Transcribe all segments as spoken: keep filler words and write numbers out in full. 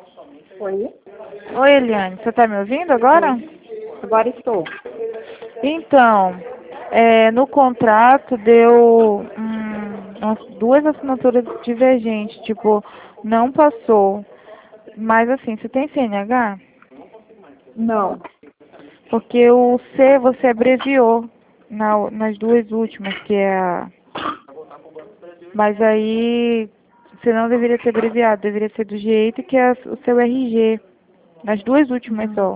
Oi? Oi, Eliane, você está me ouvindo agora? Agora estou. Então, é, no contrato deu hum, umas duas assinaturas divergentes, tipo, não passou. Mas assim, você tem C N H? Não. Porque o C você abreviou na, nas duas últimas, que é a... Mas aí você não deveria ter abreviado, deveria ser do jeito que é o seu R G. Nas duas últimas só.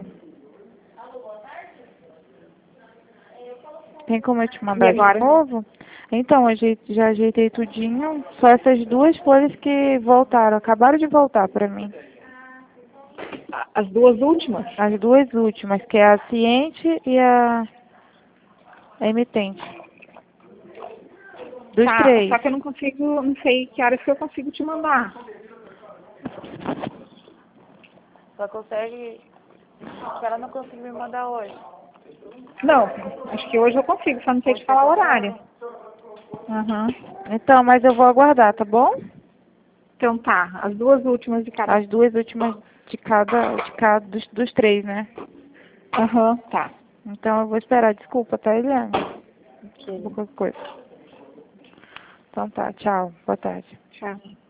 Tem como eu te E mandar de agora? novo? Então, eu ajei- já ajeitei tudinho. Só essas duas folhas que voltaram, acabaram de voltar pra mim. As duas últimas? As duas últimas, que é a ciente e a a emitente. Dos Tá, três. só que eu não consigo, não sei que horas que eu consigo te mandar. Só consegue... Se ela não conseguir me mandar hoje. Não, acho que hoje eu consigo, só não sei te falar o horário. Aham. Então, mas eu vou aguardar, tá bom? Então tá, as duas últimas de cada. As duas últimas de cada, de cada dos, dos três, né? Aham, tá. Então eu vou esperar. Desculpa, tá, Eliane? Ok. Qualquer coisa. Então tá, tchau. Boa tarde. Tchau.